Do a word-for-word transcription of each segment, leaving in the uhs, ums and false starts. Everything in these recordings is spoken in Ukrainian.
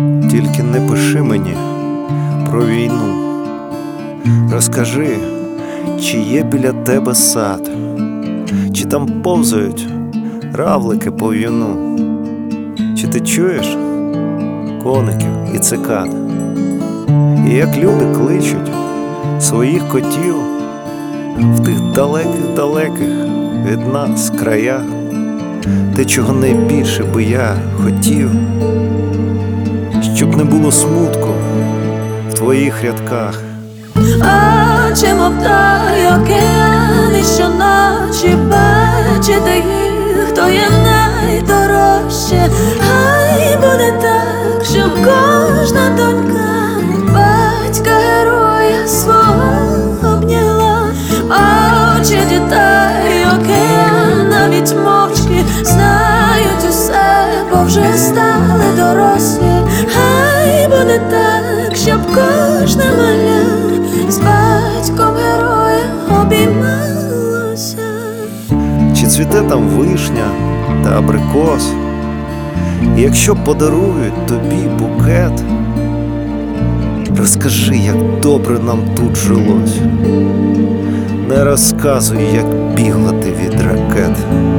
Тільки не пиши мені про війну. Розкажи, чи є біля тебе сад, чи там повзають равлики по в'юну, чи ти чуєш коників і цикад, і як люди кличуть своїх котів в тих далеких-далеких від нас краях, те, чого найбільше би я хотів, щоб не було смутку в твоїх рядках. А чи мовтай океани щоночі, бачити їх, то є найдорожче. Хай буде так, щоб кожна донька батька героя свого обняла. А очі дітей океан навіть мовчки знають усе, бо вже стали дорослі. Хай буде так, щоб кожна маля з батьком героєм обіймалося. Чи цвіте там вишня та абрикос, і якщо подарують тобі букет, розкажи, як добре нам тут жилось. Не розказуй, як бігла ти від ракет.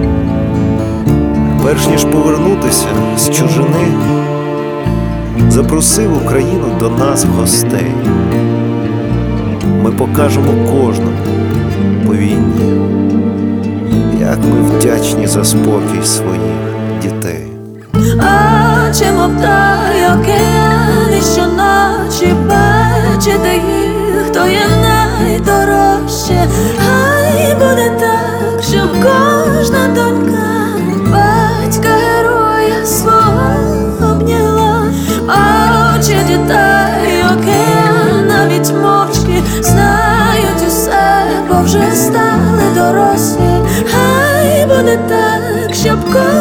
Перш ніж повернутися з чужини, запросив Україну до нас гостей. Ми покажемо кожному по війні, як ми вдячні за спокій своїх дітей. А чи мовтай океани щоночі, бачити їх, то є найдорожче. Хай буде так, щоб кожна донька батька героя свого обняла. А очі дітей океан навіть мовчки знають усе, бо вже стали дорослі. Хай буде так, щоб кожна